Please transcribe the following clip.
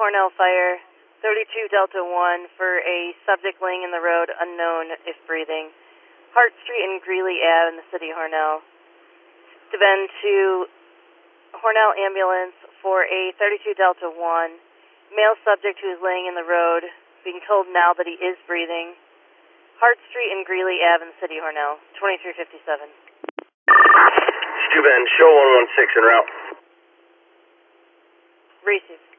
Hornell Fire, 32 Delta 1 for a subject laying in the road, unknown if breathing. Hart Street and Greeley Ave in the city of Hornell. To bend to Hornell Ambulance for a 32 Delta 1. Male subject who is laying in the road, being told now that he is breathing. Hart Street and Greeley Ave in the city of Hornell, 2357. Stu Bend, show 116 en route. Receive.